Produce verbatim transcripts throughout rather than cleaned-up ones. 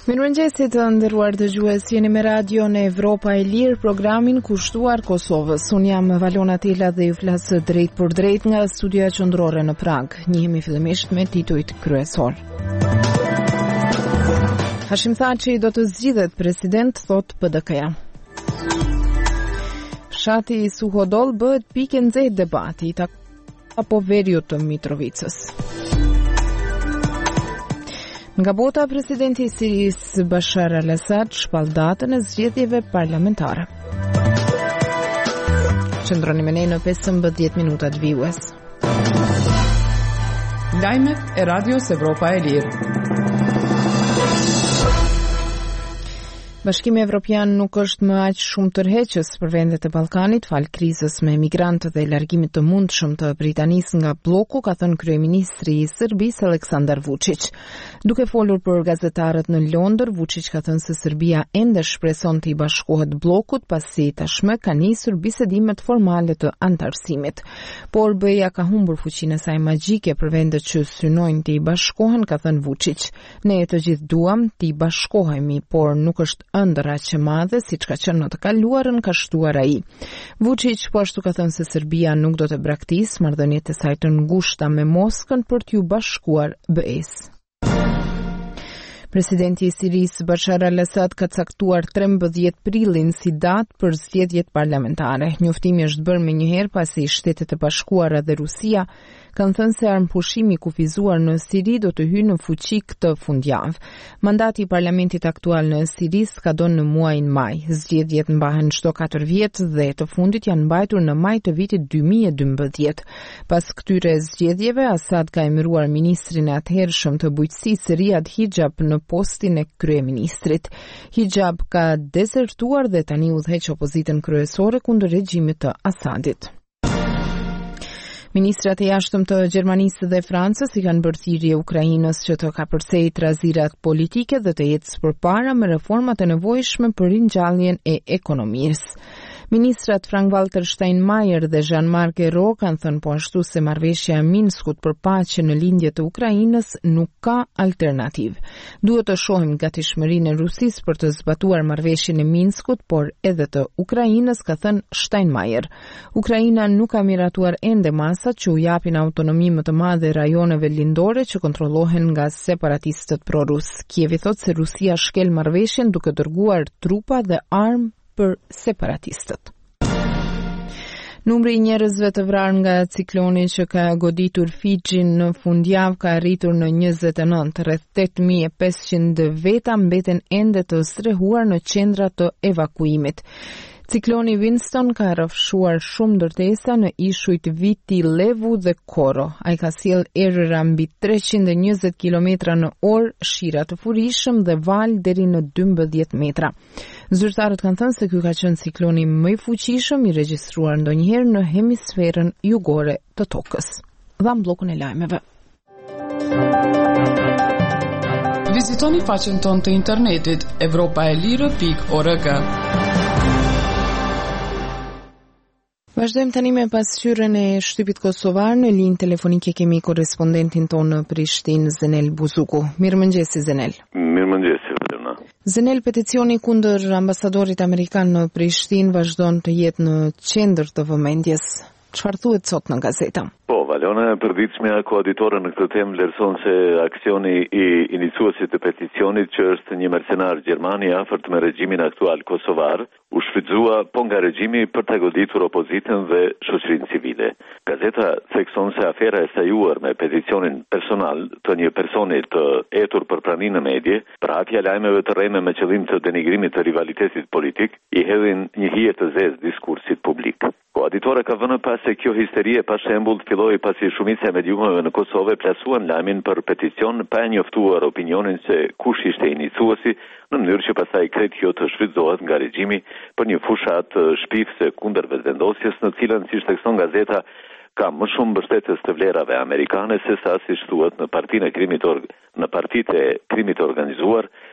Mirëmëngjesit të nderuar dëgjues, jeni me Radio në Evropa e Lirë, programin kushtuar Kosovës. Unë jam Valona Tela dhe ju flas drejt për drejt nga studioja qendrore në Prag. Njihemi fillimisht me titujt kryesor. Hashim Thaçi do të zgjidhet president, thot P D K-ja. Fshati Suhodol bëhet pikë nxehtë debati apo veriut të Mitrovicës. Nga bota, presidenti i Sirisë Bashar al-Assad shpall datën e zgjedhjeve parlamentare. Qëndroni me ne në pesëmbëdhjetë minutat vijues. Lajmet e Radios Evropa e Lirë. Bashkimi Evropian nuk është më aq shumë tërheqës për vendet e Ballkanit fal krizës me emigrantët dhe largimit të mundshëm të Britanisë nga bloku, ka thënë kryeministri i Serbisë Aleksandar Vučić. Duke folur për gazetarët në Londër, Vučić ka thënë se Serbia ende shpreson të i bashkohet bllokut pasi tashmë ka nisur bisedimet formale të antarësimit. Por B E A ka humbur fuqinë e saj magjike për vendet që synojnë të i bashkohen, ka thënë Vučić. Ne të gjithë duam të i bashkohemi, por nuk është ëndra që madhe, si që ka qenë në të kaluarën, ka shtuar ai. Vučić po ashtu ka thënë se Serbia nuk do të braktisë marrëdhëniet e saj të ngushta me Moskën për t'ju bashkuar B E-s. Presidenti i Sirisë Bashar al-Assad ka caktuar trembëdhjetë prillin si datë për zgjedhjet parlamentare. Njoftimi është bërë menjëherë pasi Shtetet e Bashkuara dhe Rusia kanë thënë se armëpushimi kufizuar në Siri do të hyjë në fuqi këtë fundjavë. Mandati i parlamentit aktual në Siri skadon në muajin maj. Zgjedhjet mbahen çdo katër vjet dhe të fundit janë mbajtur në maj të vitit dy mijë e dymbëdhjetë. Pas këtyre zgjedhjeve, Assad ka emëruar ministrin e atëhershëm të bujqësisë Riyad Hijab në postin e kryeministrit. Hijab ka dezertuar dhe tani udhëheq opozitën kryesore kundër regjimit të Assadit. Ministrat e jashtëm të Gjermanisë dhe Francës i kanë bërë thirrje Ukrainës që të kapërcejë trazirat politike dhe të ecë përpara me reformat e nevojshme për ringjalljen e ekonomisë. Ministrat Frank-Walter Steinmeier dhe Jean-Marc Ayrault kanë thënë po ashtu se marrëveshja e Minskut për paqe në lindje të Ukrainës nuk ka alternativë. Duhet të shohim gatishmërinë e Rusisë për të zbatuar marrëveshjen e Minskut, por edhe të Ukrainës, ka thënë Steinmeier. Ukraina nuk ka miratuar ende masat që u japin autonomi më të madhe rajoneve lindore që kontrollohen nga separatistët prorus. Kievi thotë se Rusia shkel marrëveshjen duke dërguar trupa dhe armë për separatistët. Numri i njerëzve të vrarë nga cikloni që ka goditur Fixhin në fundjavë ka arritur në njëzet e nëntë, rreth tetë mijë e pesëqind veta mbeten ende të strehuar në qendra të evakuimit. Cikloni Winston ka rrëfshuar shumë ndërtesa në ishujt Viti Levu dhe Koro. Ai ka sjell erëra mbi treqind e njëzet kilometra në orë, shira të furishëm dhe val deri në dymbëdhjetë metra. Zyrtarët kanë thënë se ky ka qenë cikloni më i fuqishëm i regjistruar ndonjëherë në hemisferën jugore të tokës. Dham bllokun e lajmeve. Vizitoni faqen tonë të internetit evropaelire pikë org. Vazhdojmë tani me pasqyrën e shtypit kosovar. Në linjë telefonike kemi korrespondentin tonë në Prishtinë, Zenel Buzuku. Mirëmëngjes Zenel. Mirëmëngjes Verona. Zenel, peticioni kundër ambasadorit amerikan në Prishtinë vazhdon të jetë në qendër të vëmendjes. Çfarë thuhet sot në gazeta? Po, Valona, e përditshme koauditorë në këtë temë vlerëson se aksioni i iniciuesit të peticionit, që është një mercenar gjerman i afërt me regjimin aktual kosovar, u shfrytëzua po nga regjimi për ta goditur opozitën dhe shoqërinë civile. Gazeta thekson se afera e stajuar me peticionin personal të një personi të etur për praninë në medje, për hapja lajmeve të rreme me qëllim të denigrimit të rivalitetit politik, i hedhin një hije të zezë diskursit publik. Koauditora ka vënë pas se kjo histerie pa shembull filloi pasi shumica e mediumeve në Kosovë plasuan lajmin për peticion pa e njoftuar opinionin se kush ishte iniciuesi, në mënyrë që pastaj krejt kjo të shfrytëzohet nga regjimi për një fushat shpifse kundër vetëvendosjes, në cilën, siç thekson gazeta, ka më shumë mbështetës të vlerave amerikane se sa, siç thuhet, në partinë e krimit or- në partitë e krimit organizuar,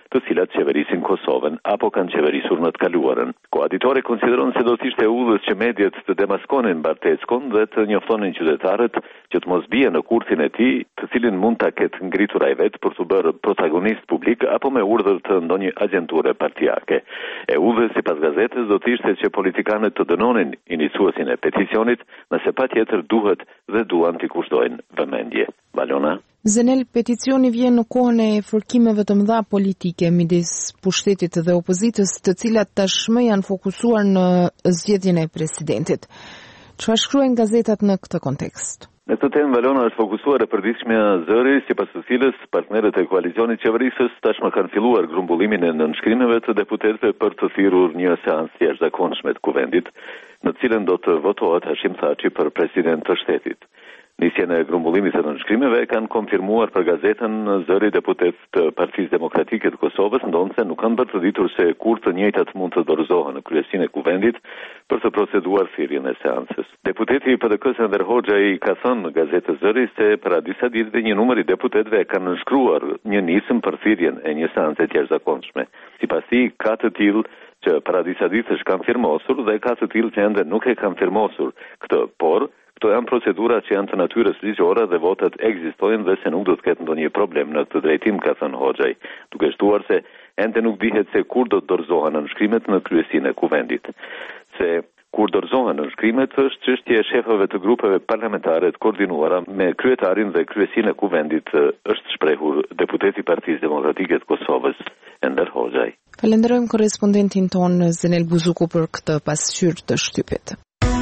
të cilat qeverisin Kosovën apo kanë qeverisur në të kaluarën. Koaditore konsideron se do të ishte udhës që mediat të demaskonin Barteskon dhe të njoftonin qytetarët që të mos bie në kurthin e tij, të cilin mund ta ketë ngritur ai vet për të bërë protagonist publik apo me urdhër të ndonjë agjenture partijake. E udhës sipas gazetës do të ishte që politikanët të dënonin iniciuesin e peticionit, nëse patjetër duhet dhe duan t'i kushtojnë vëmendje. Valona. Zenel, peticioni vjen në kohën e fërkimeve të mëdha politike midis pushtetit dhe opozitës, të cilat tashmë janë fokusuar në zgjedhjen e presidentit. Çfarë shkruajnë gazetat në këtë kontekst? Në këtë temë Valona është fokusuar e përditshmja zëri, sipas së cilës partnerët e koalicionit qeverisës tashmë kanë filluar grumbullimin e nënshkrimeve të deputetëve për të thirrur një seancë jashtëzakonshme të kuvendit, në të cilën do të votohet Hashim Thaçi për president të shtetit. Nisjen e grumbullimit të nënshkrimeve kanë konfirmuar për gazetën zëri deputet të Partisë Demokratike të Kosovës, ndonse nuk kanë bërë të ditur se kur të njëjtat mund të dorëzohen në kryesinë e kuvendit për të proceduar thirrjen e seancës. Deputeti i P D K-s Enver Hoxha ka thënë në gazetën Zëri se para disa ditëve një numër i deputetëve kanë nënshkruar një nisëm për thirrjen e një seance të jashtëzakonshme. Sipas tij, ka të tillë që para disa ditësh kanë firmosur dhe ka të tillë që ende nuk e kanë firmosur këtë, por këto janë procedura që janë të natyrës ligjore dhe votat ekzistojnë dhe se nuk do të ketë ndonjë problem në këtë drejtim, ka thënë Hoxha, duke shtuar se ende nuk dihet se kur do të dorëzohen nënshkrimet në kryesinë e kuvendit. Se kur dorëzohen nënshkrimet është çështje e shefëve të grupeve parlamentare të koordinuara me kryetarin dhe kryesinë e kuvendit, është shprehur deputeti i Partisë Demokratike të Kosovës, Enver Hoxha. Falenderojmë korrespondentin ton Zenel Buzuku për këtë pasqyrë të shtypit.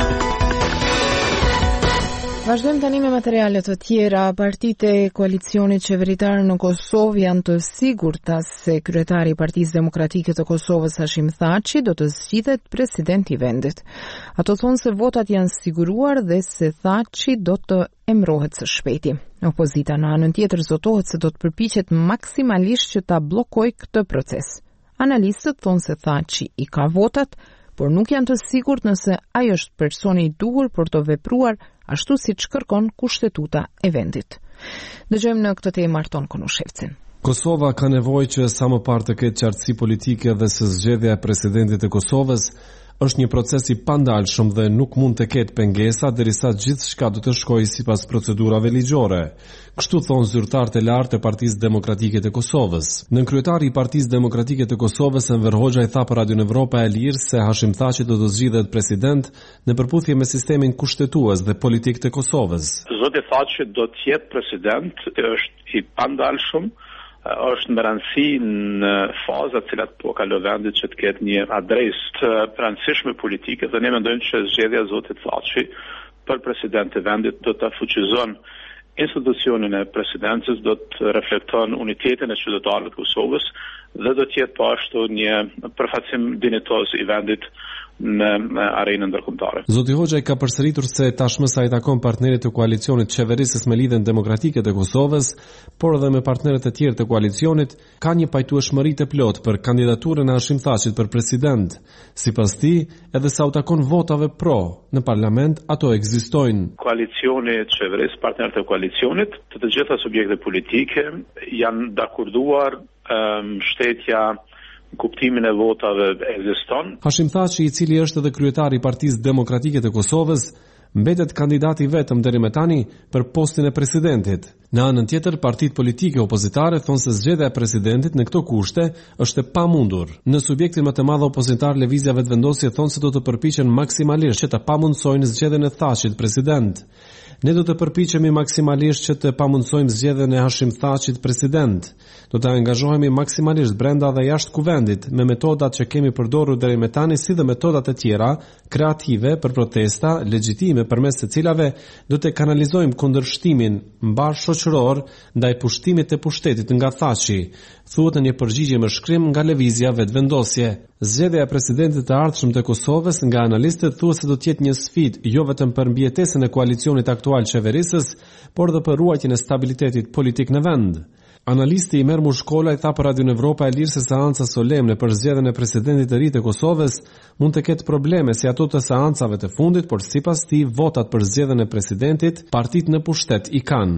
Vazhdojmë tani me materialet të tjera. Partitë e koalicionit qeveritar në Kosovë janë të sigurta se kryetari i Partisë Demokratike të Kosovës Hashim Thaçi do të zgjidhet president i vendit. Ato thonë se votat janë siguruar dhe se Thaçi do të emërohet së shpejti. Opozita në anën tjetër zotohet se do të përpiqet maksimalisht që ta bllokojë këtë proces. Analistët thonë se Thaçi i ka votat, por nuk janë të sigurt nëse ai është personi i duhur për të vepruar ashtu siç kërkon kushtetuta e vendit. Dëgjojmë në këtë temë Marton Konushevcin. Kosova ka nevojë që sa më parë të ketë qartësi politike dhe se zgjedhja e presidentit të Kosovës është një proces i pandalshëm dhe nuk mund të ketë pengesa derisa gjithçka do të shkojë sipas procedurave ligjore. Kështu thon zyrtarët e lartë të Partisë Demokratike të Kosovës. Nën kryetari i Partisë Demokratike të Kosovës Enver Hoxha i tha për Radio Evropa e Lirë se Hashim Thaçi do të zgjidhet president në përputhje me sistemin kushtetues dhe politik të Kosovës. Zoti Thaçi do të jetë president, është i pandalshëm, është në rëndësi në fazat cilat po kalon vendit që të ketë një adresë të rëndësishme politike dhe ne mendojmë që zgjedhja e zotit Thaçi për president të vendit do të fuqizon institucionin e presidencës, do të reflekton unitetin e qytetarëve të Kosovës dhe do të jetë po ashtu një përfaqësim dinjitoz i vendit në arenën ndërkombëtare. Zoti Hoxha ka përsëritur se tashmë sa i takon partnerit të koalicionit qeverisës me lidhjen demokratike të Kosovës, por edhe me partnerët e tjerë të koalicionit, ka një pajtueshmëri të plotë për kandidaturën e Hashim Thaçit për president. Sipas tij, edhe sa u takon votave pro në parlament, ato ekzistojnë. Koalicioni qeverisë, partnerët e koalicionit, të të gjitha subjektet politike janë dakorduar um, shtetja kuptimin e votave ekziston. Hashim Thaçi, i cili është edhe kryetari i Partisë Demokratike të Kosovës, mbetet kandidati vetëm deri më tani për postin e presidentit. Në anën tjetër, partitë politike opozitare thonë se zgjedhja e presidentit në këto kushte është e pamundur. Në subjektin më të madh opozitar, Lëvizja Vetëvendosje thonë se do të përpiqen maksimalisht që të pamundsojnë zgjedhjen e Thaçit president. Ne do të përpiqemi maksimalisht që të pamundsojmë zgjedhjen e Hashim Thaçit president. Do të angazhohemi maksimalisht brenda dhe jashtë kuvendit me metodat që kemi përdorur deri më tani, si dhe metodat e tjera kreative për protesta legjitime përmes të cilave do të kanalizojmë kundërshtimin mbar shoqëror ndaj pushtimit të pushtetit nga Thaçi, thuhet në një përgjigje me shkrim nga Lëvizja Vetëvendosje. Zgjedhja e presidentit të ardhshëm të Kosovës nga analistët thuhet se do të jetë një sfidë jo vetëm për mbijetesën e koalicionit aktual qeverisës, por edhe për ruajtjen e stabilitetit politik në vend. Analisti Imer Mushkola i tha për Radio Evropa e Lirë se seanca solemne për zgjedhjen e presidentit të ri të Kosovës mund të ketë probleme si ato të seancave të fundit, por sipas tij votat për zgjedhjen e presidentit partitë në pushtet i kanë.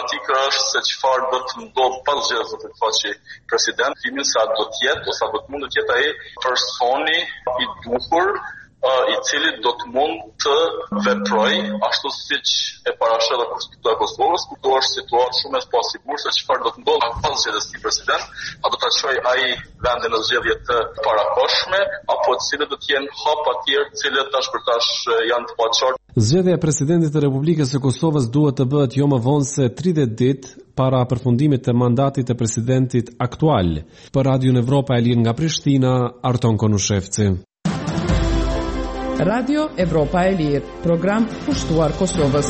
problematikë është se çfarë do të ndodhë pas zgjedhjeve të faqe president, timin sa do të jetë ose do të mund të jetë ai personi i duhur i cili do të mund të veproj ashtu siç e parashë dhe Konstituta e Kosovës, ku është situatë shumë e pasigur se çfarë do të ndodhë pas zgjedhjes së president, a do ta çojë ai vendin në zgjedhje të parakoshme apo të cilët do të jenë hapa të tjerë, të cilët tash për tash janë të paqartë. Zgjedhja e presidentit të Republikës së Kosovës duhet të bëhet jo më vonë se tridhjetë ditë para përfundimit të mandatit të presidentit aktual. Për Radion Evropa e Lirë nga Prishtina, Arton Konushevci. Radio Evropa e Lirë, program pushtuar Kosovës.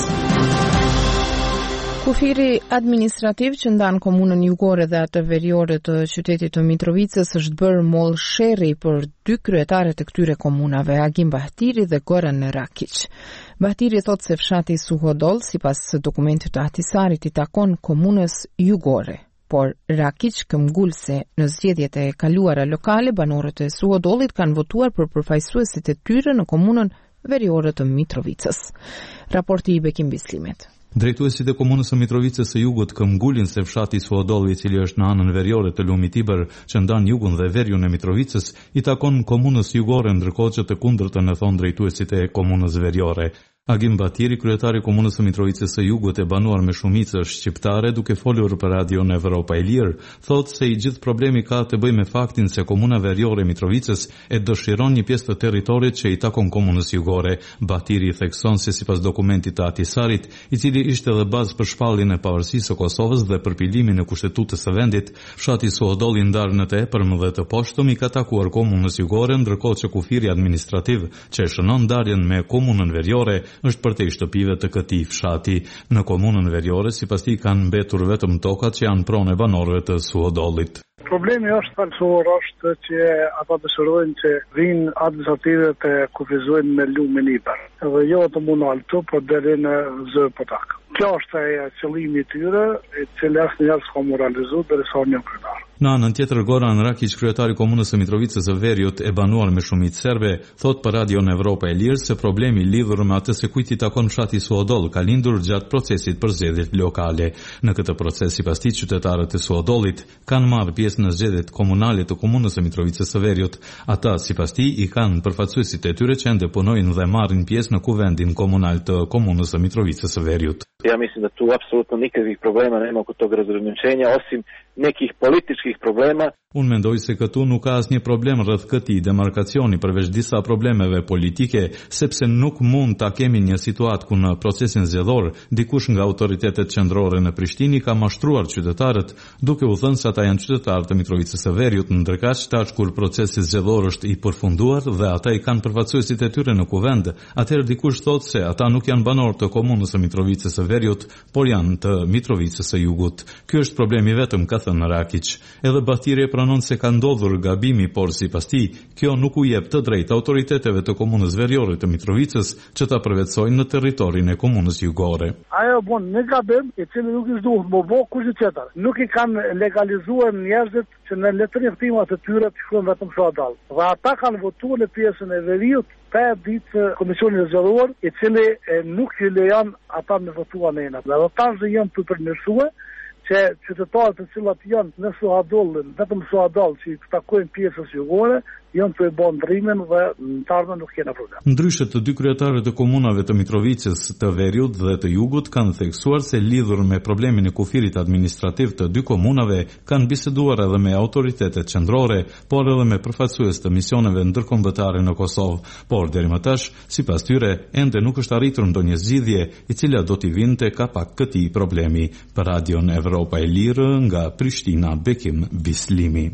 Kufiri administrativ që ndan komunën jugore dhe atë veriore të qytetit të Mitrovicës është bërë mollë sherri për dy kryetaret e këtyre komunave, Agim Bahtiri dhe Goran Rakic. Bahtiri thot se fshati Suhodol, sipas dokumentit të Ahtisarit, i takon komunës jugore. Por Rakic, këmbgulse në zgjedhjet e kaluara lokale, banorët e Suhodollit kanë votuar për përfaqësuesit e tyre në komunën veriore të Mitrovicës. Raporti i Bekim Bislimit. Drejtuesit e komunës së Mitrovicës së Jugut këmbgulin se fshati Suhodolli, i cili është në anën veriore të lumit Tiber, që ndan jugun dhe veriun e Mitrovicës, i takon komunës jugore, ndërkohë që të kundërtën e thon drejtuesit e komunës veriore. Agim Bahtiri, kryetari i komunës së Mitrovicës së Jugut, e banuar me shumicë shqiptare, duke folur për Radion Evropa e Lirë, thotë se i gjithë problemi ka të bëjë me faktin se komuna veriore e Mitrovicës e dëshiron një pjesë të territorit që i takon komunës jugore. Bahtiri thekson se sipas dokumentit të Ahtisarit, i cili ishte edhe bazë për shpalljen e pavarësisë së Kosovës dhe përpilimin e kushtetutës së vendit, fshati Suhodolli ndarë në të epërm dhe të poshtëm i ka takuar komunës jugore, ndërkohë që kufiri administrativ që e shënon ndarjen me komunën veriore është për te i shtëpive të këtij fshati. Në komunën veriore, sipas tij, kanë mbetur vetëm tokat që janë pronë e banorëve të Suhodollit. Problemi është falsor është që ata dëshirojnë që vinë administrative të kufizojnë me lumin Iber. Edhe jo të mund altu, por deri në zë potak. Kjo është e qëllimi i tyre, i cili asnjëherë s'ka moralizuar derisa një kryetar. Në anën tjetër, Goran Rakic, kryetari i komunës së Mitrovicës së Veriut, e banuar me shumicë serbe, thot për Radion Evropa e Lirë se problemi lidhur me atë se kujt i takon fshati Suhodoll ka lindur gjatë procesit për zgjedhjet lokale. Në këtë proces, sipas tij, qytetarët e Suhodollit kanë marrë pjesë në zgjedhjet komunale të komunës së Mitrovicës së Veriut. Ata, sipas tij, i kanë përfaqësuesit e tyre që ende punojnë dhe marrin pjesë në kuvendin komunal të komunës së Mitrovicës së Veriut. Ja mislim da tu apsolutno nikakvih problema nema oko tog razgraničenja, osim nekih političkih problema. Unë mendoj se këtu nuk ka asnjë problem rreth këtij demarkacioni përveç disa problemeve politike, sepse nuk mund ta kemi një situatë ku në procesin zgjedhor dikush nga autoritetet qendrore në Prishtinë ka mashtruar qytetarët, duke u thënë se ata janë qytetarë të Mitrovicës së Veriut, ndërkaq tash kur procesi zgjedhor është i përfunduar dhe ata i kanë përfaqësuesit e tyre në kuvend, atëherë dikush thotë se ata nuk janë banorë të komunës së Mitrovicës së Veriut, por janë të Mitrovicës së Jugut. Ky është problemi vetëm, ka thënë Rakic. Edhe Bahtiri pranon se ka ndodhur gabimi, por sipas tij, kjo nuk u jep të drejtë autoriteteve të komunës veriore të Mitrovicës që ta përvetësojnë në territorin e komunës jugore. Ajo bon një gabim i cili nuk i duhet më bë kush tjetër. Nuk i kanë legalizuar njerëzit që në letërnjoftimet e tyre të shkruajnë vetëm Suhodol. Dhe ata kanë votuar në pjesën e Veriut pe ditë komisionin zgjedhor, i cili nuk i lejon ata me votuar në ena. Dhe ata janë të përmirësuar që qytetarët të cilat janë në Suhodol, vetëm Suhodol që i takojnë pjesës jugore, janë të e bon ndrimin dhe në tarme nuk kena problem. Ndryshe, të dy kryetarët e komunave të Mitrovicës, të Veriut dhe të Jugut kanë theksuar se lidhur me problemin e kufirit administrativ të dy komunave kanë biseduar edhe me autoritetet qendrore, por edhe me përfaqësues të misioneve ndërkombëtare në Kosovë, por deri më tash, sipas tyre, ende nuk është arritur ndonjë zgjidhje e cila do t'i vinte kapak këtij problemi. Për Radion Evropa e Lirë, nga Prishtina, Bekim Bislimi.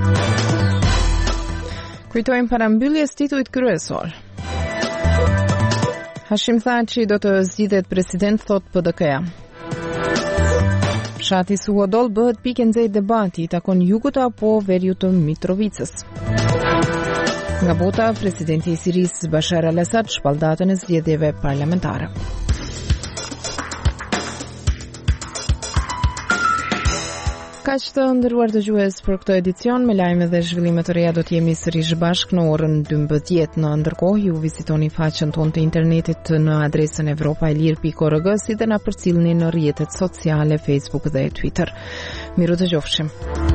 Kujtojmë parambyljes titullit kryesor. Hashim Thaçi do të zgjidhet president, thot P D K-ja. Fshati Suhodol bëhet pikë e nxehtë debati, i takon Jugut apo Veriut të Mitrovicës. Nga bota, presidenti i Sirisë Bashar al-Assad shpall datën e zgjedhjeve parlamentare. Kaq të nderuar dëgjues, për këtë edicion me lajme dhe zhvillime të reja do të jemi sërish bashkë në orën dymbëdhjetë. Në ndërkohë ju vizitoni faqen tonë të internetit në adresën evropaelir pikë org si dhe na përcjellni në rrjetet sociale Facebook dhe Twitter. Miru dëgjofshim.